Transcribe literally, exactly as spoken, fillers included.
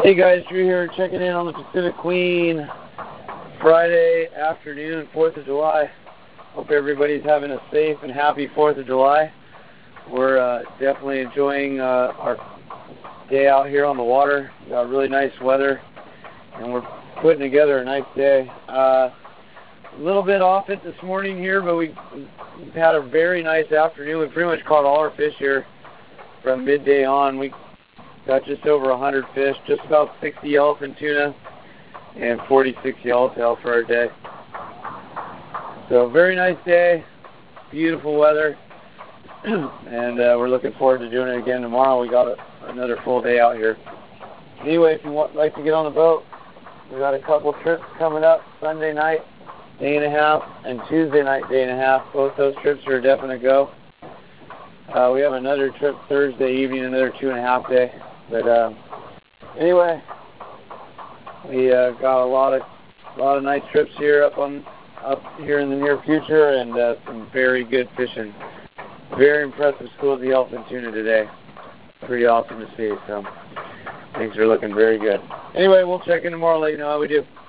Hey guys, Drew here, checking in on the Pacific Queen. Friday afternoon, fourth of July. Hope everybody's having a safe and happy fourth of July. We're uh, definitely enjoying uh, our day out here on the water. We got really nice weather, and we're putting together a nice day. Uh, a little bit off it this morning here, but we, we've had a very nice afternoon. We pretty much caught all our fish here from midday on. We got just over one hundred fish, just about sixty yellowfin tuna and forty-six yellowtail for our day. So very nice day, beautiful weather, and uh, we're looking forward to doing it again tomorrow. We got a, another full day out here. Anyway, if you want like to get on the boat, we got a couple trips coming up. Sunday night, day and a half, and Tuesday night, day and a half. Both those trips are a definite go. Uh, we have another trip Thursday evening, another two and a half day. But uh, anyway, we uh, got a lot of a lot of nice trips here up on up here in the near future, and uh, some very good fishing. Very impressive school of the yellowfin tuna today. Pretty awesome to see. So things are looking very good. Anyway, we'll check in tomorrow. Let you know how we do.